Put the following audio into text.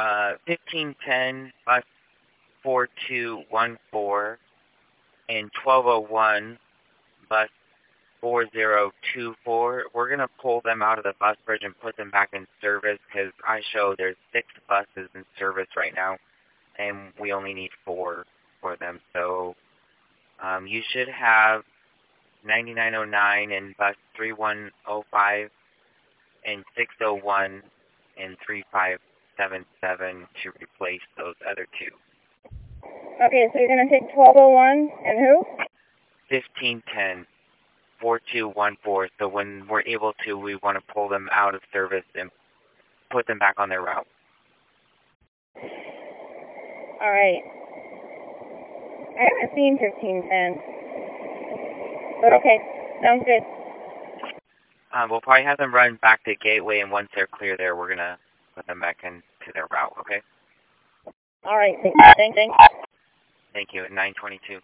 1510, bus 4214, and 1201, bus 4024. We're going to pull them out of the bus bridge and put them back in service because I show there's 6 buses in service right now, and we only need 4 for them. So you should have 9909 and bus 3105 and 601 and 3577 to replace those other 2. Okay, so you're going to take 1201 and who? 1510, 4214. So when we're able to, we want to pull them out of service and put them back on their route. All right. I haven't seen 1510. But okay, sounds good. We'll probably have them run back to Gateway, and once they're clear there, we're going to put them back into their route, okay? All right, thanks. Thank you, at 922.